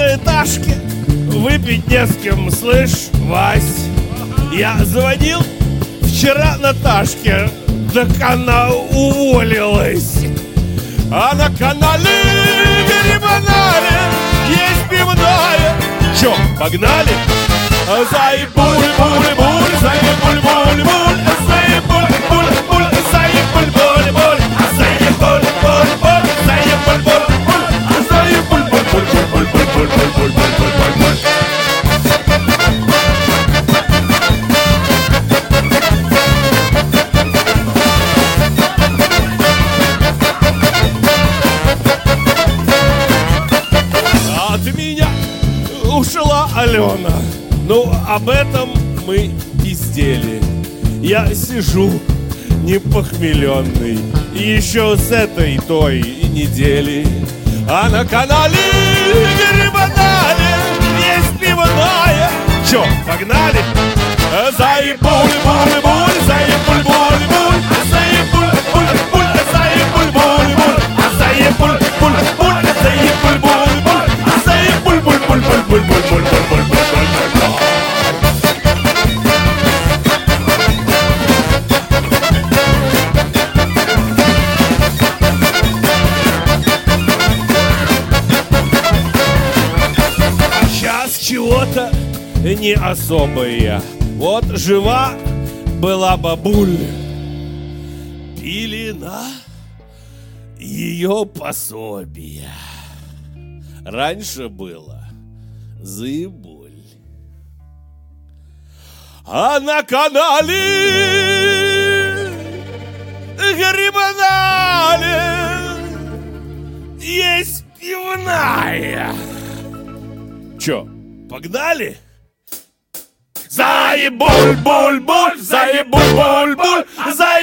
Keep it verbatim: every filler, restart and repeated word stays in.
многоэтажке выпить не с кем, слышь, Вась. Я звонил вчера Наташке, так она уволилась. А на канале Грибанале есть пивная. Чё, погнали? Заебуль-буль-буль-буль, заебуль-буль-буль, заебуль-буль-буль, заебуль-буль-буль, заебуль-буль-буль, заебуль-буль-буль, заебуль-буль-буль-буль-буль-буль-буль-буль-буль-буль. От меня ушла Алена. Ну, об этом мы пиздели. Я сижу непохмеленный еще с этой той недели. А на канале Грибанале есть пивная. Чё, погнали? Заебуль-буль-буль, заебуль-буль-буль, заебуль-буль-буль, заебуль-буль-буль, заебуль-буль-буль, заебуль-буль-буль, заебуль-буль-буль-буль-буль-буль-буль-буль. Чего-то не особое. Вот жива была бабуль, пили на ее пособие. Раньше было заебуль. А на канале Грибанале есть пивная. Чё, погнали? Заебуль-буль-буль, заебуль-буль-буль, заебуль-буль-буль,